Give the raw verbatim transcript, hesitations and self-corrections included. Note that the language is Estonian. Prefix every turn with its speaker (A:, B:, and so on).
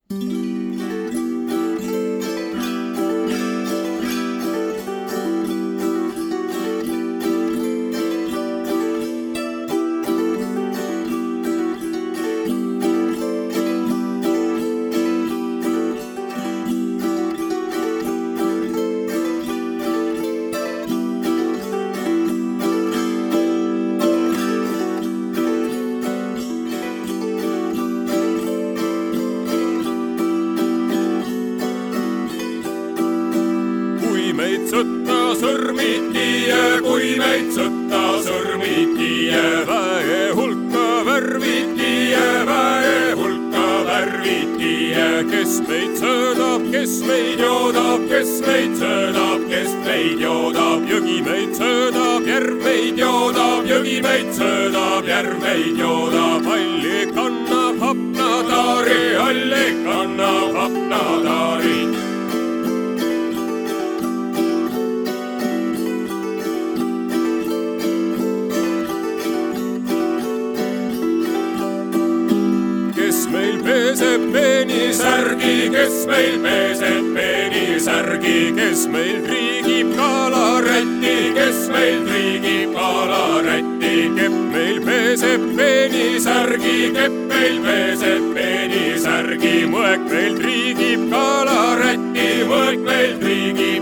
A: meid sõtta sõrmiti ja kui meid sõtta sõrmiti ja väe hulka värviti ja väe hulka värviti ja kes meid sõõdab, kes meid joodab, kes meid sõõdab, kes meid joodab, jõgi meid sõõdab, järv meid joodab, jõgi meid sõõdab, järv meid joodab, alli kannab hapnataari, alli kannab hapnataari. Kes meil peseb peenisärgi, kes meil peseb peenisärgi, kes meil triigib kalarätti, kes meil triigib kalarätti, kepp meil peseb peenisärgi, kepp meil peseb peenisärgi, mõek meil triigib kalarätti, mõek meil triigib